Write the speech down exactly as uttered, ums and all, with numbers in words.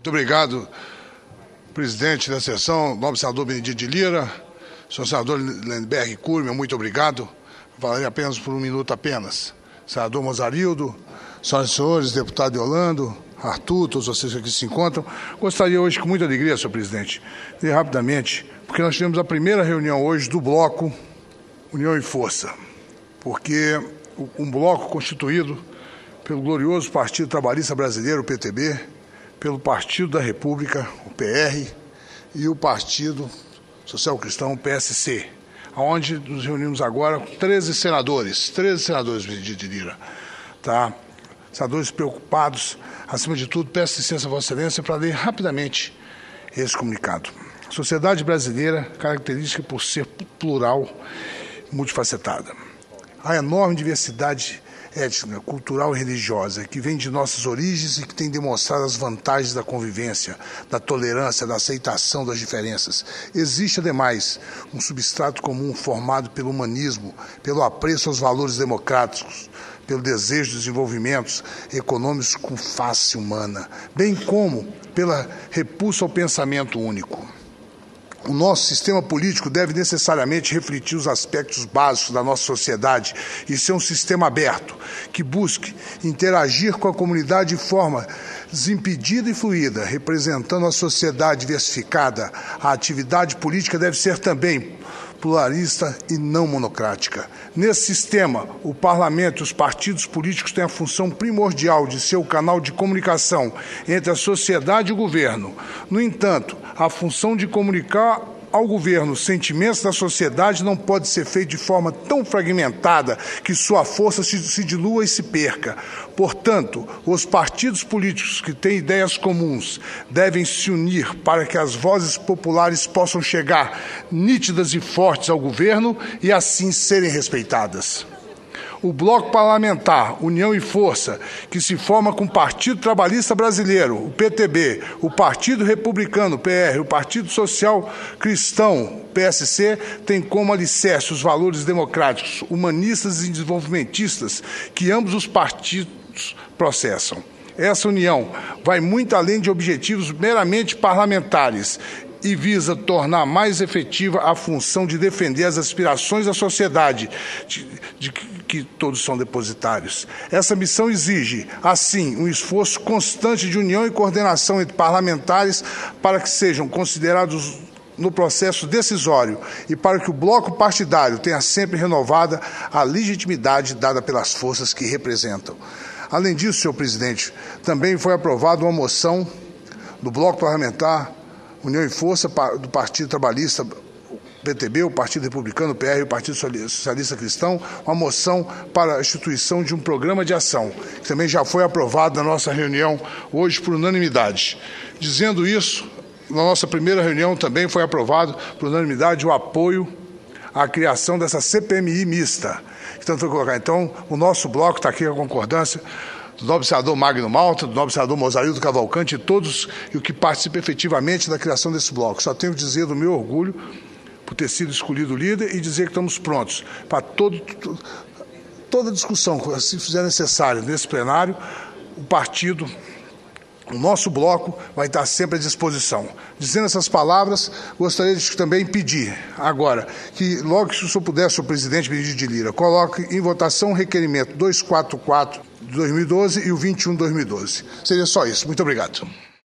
Muito obrigado, presidente da sessão, nobre senador Benedito de Lira, senhor senador Lindenberg Curmel, muito obrigado. Falarei apenas por um minuto apenas. Senador Mozarildo, senhoras e senhores, deputado Yolando, Arthur, todos vocês que aqui se encontram. Gostaria hoje, com muita alegria, senhor presidente, de ir rapidamente, porque nós tivemos a primeira reunião hoje do bloco União e Força, porque um bloco constituído pelo glorioso Partido Trabalhista Brasileiro, o P T B, pelo Partido da República, o P R, e o Partido Social Cristão, o P S C, onde nos reunimos agora com treze senadores, treze senadores, Benedito de Lira, tá? Senadores preocupados, acima de tudo, peço licença a Vossa Excelência para ler rapidamente esse comunicado. A sociedade brasileira, característica por ser plural, multifacetada. A enorme diversidade étnica, cultural e religiosa que vem de nossas origens e que tem demonstrado as vantagens da convivência, da tolerância, da aceitação das diferenças. Existe, ademais, um substrato comum formado pelo humanismo, pelo apreço aos valores democráticos, pelo desejo de desenvolvimentos econômicos com face humana, bem como pela repulsa ao pensamento único. O nosso sistema político deve necessariamente refletir os aspectos básicos da nossa sociedade e ser um sistema aberto, que busque interagir com a comunidade de forma desimpedida e fluida, representando a sociedade diversificada. A atividade política deve ser também pluralista e não monocrática. Nesse sistema, o parlamento e os partidos políticos têm a função primordial de ser o canal de comunicação entre a sociedade e o governo. No entanto, a função de comunicar ao governo os sentimentos da sociedade não pode ser feita de forma tão fragmentada que sua força se, se dilua e se perca. Portanto, os partidos políticos que têm ideias comuns devem se unir para que as vozes populares possam chegar nítidas e fortes ao governo e assim serem respeitadas. O bloco parlamentar União e Força, que se forma com o Partido Trabalhista Brasileiro, o P T B, o Partido Republicano, o P R, o Partido Social Cristão, o P S C, tem como alicerce os valores democráticos, humanistas e desenvolvimentistas que ambos os partidos processam. Essa união vai muito além de objetivos meramente parlamentares e visa tornar mais efetiva a função de defender as aspirações da sociedade, de, de que todos são depositários. Essa missão exige, assim, um esforço constante de união e coordenação entre parlamentares para que sejam considerados no processo decisório e para que o bloco partidário tenha sempre renovada a legitimidade dada pelas forças que representam. Além disso, senhor presidente, também foi aprovada uma moção do bloco parlamentar União e Força do Partido Trabalhista, o P T B, o Partido Republicano, o P R e o Partido Socialista Cristão, uma moção para a instituição de um programa de ação, que também já foi aprovado na nossa reunião hoje por unanimidade. Dizendo isso, na nossa primeira reunião também foi aprovado por unanimidade o apoio à criação dessa C P M I mista. Então, foi colocar. Então, o nosso bloco está aqui com a concordância do nobre senador Magno Malta, do nobre senador Mozarildo Cavalcante e todos e o que participam efetivamente da criação desse bloco. Só tenho que dizer do meu orgulho por ter sido escolhido líder e dizer que estamos prontos para todo, toda discussão, se fizer necessário, nesse plenário, o partido, o nosso bloco vai estar sempre à disposição. Dizendo essas palavras, gostaria de também pedir agora que, logo que o senhor puder, senhor presidente Benedito de Lira, coloque em votação o requerimento duzentos e quarenta e quatro de dois mil e doze e o vinte e um de dois mil e doze. Seria só isso. Muito obrigado.